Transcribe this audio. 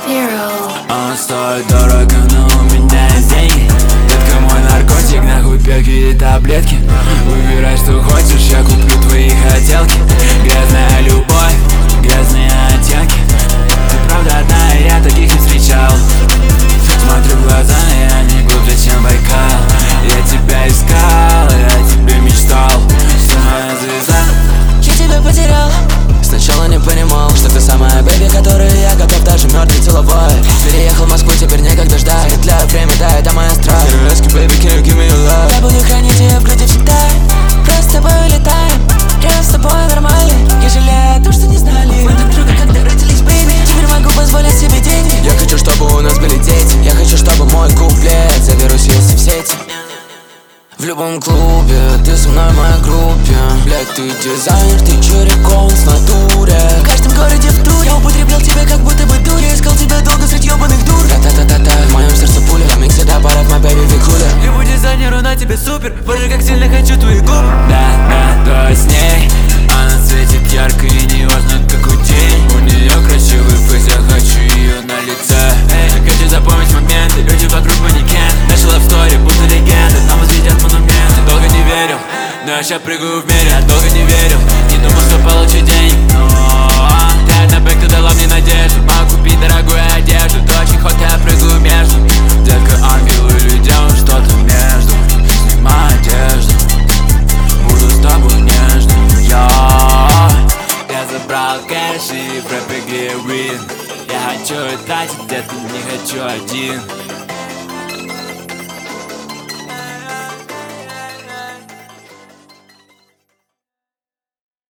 Он стоит дорого, но у меня есть деньги. Детка, мой наркотик, нахуй пеки и таблетки. Выбирай, что хочешь, я куплю твои хотелки. Грязная любовь, грязные оттенки. Ты правда одна, и я таких не встречал. Смотрю в глаза, и они глубже, чем Байкал. Я тебя искал, я тебе мечтал. Что моя звезда? Я тебя потерял. Сначала не понимал, что ты самая бэби, которую я готов даже мертвый целовать. Переехал в Москву, теперь некогда ждать. Петляю время, да, это моя страсть. Baby, can you give me your love? Я буду хранить ее в груди всегда. Просто с тобой улетаем. Я с тобой нормальный. Я жалею о том, что не знали. Мы друг друга когда родились, baby. Теперь могу позволить себе деньги. Я хочу, чтобы у нас были дети. Я хочу, чтобы мой куплет завирусился в сети. В любом клубе, ты со мной в моей группе. Блядь, ты дизайнер, ты чурикон с натуре. В каждом городе в туре. Я употреблял тебя, как будто бы дуре. Искал тебя долго среди ёбаных дур. Та-та-та-та-та, в моем сердце пуля. Микс всегда парад, my baby, we cooler. Любой дизайнеру на тебе супер. Боже, как сильно хочу твои губы. Да, то с ней. Она светит ярко и не важно какой день. У нее красивый фейс, я хочу ее на лице. Хочу запомнить моменты, люди вокруг манекен. Наша love story, будто легенда. Нам возведят монументы. Долго не верил, но я ща прыгаю в мере. Я долго не верил, не думал, что получу денег. Но ты одна бэк, ты дала мне надежду. Могу купить дорогую одежду. Ты очень hot, я прыгаю между. Детка, ангел или дьявол, что-то между. Снимай одежду, буду с тобой нежным. Я забрал кэш и в рэп игре win. Я хочу тратить, детка, не хочу один.